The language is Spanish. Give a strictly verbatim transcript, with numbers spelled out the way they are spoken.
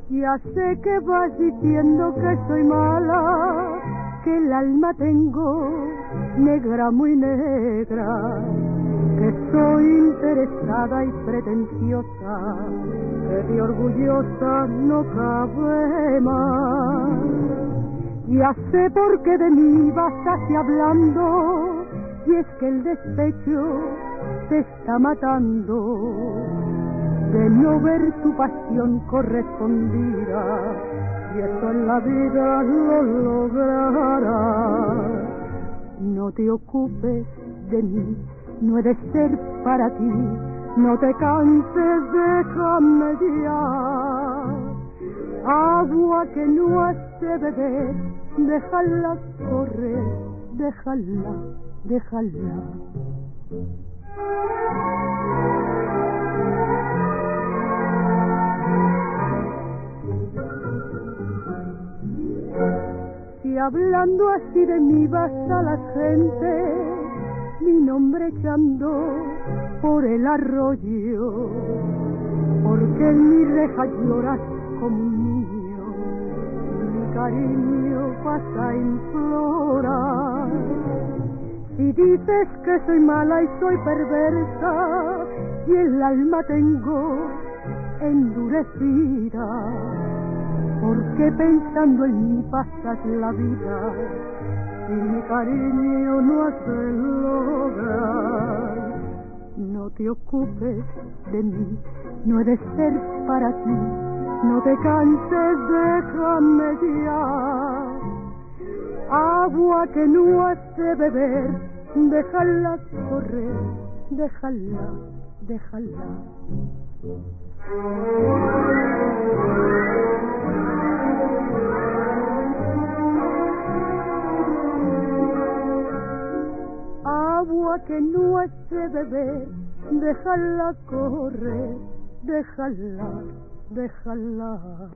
Ya sé que vas diciendo que soy mala, que el alma tengo negra, muy negra, que soy interesada y pretenciosa, que de orgullosa no cabe más. Ya sé por qué de mí vas así hablando, y es que el despecho te está matando, de no ver tu pasión correspondida, y eso en la vida lo lograrás. No te ocupes de mí, no he de ser para ti, no te canses, déjame ya. Agua que no has de beber, déjala correr, déjala, déjala. Si hablando así de mí vas a la gente, mi nombre echando por el arroyo, porque en mi reja lloras como un niño, mi cariño vas a implorar. Si dices que soy mala y soy perversa, y el alma tengo endurecida, porque pensando en mí pasas la vida, y mi cariño no hace lograr. No te ocupes de mí, no he de ser para ti, no te canses, déjame ya. Agua que no has de beber, déjala correr, déjala, déjala. Agua que no has de beber, déjala correr, déjala, déjala.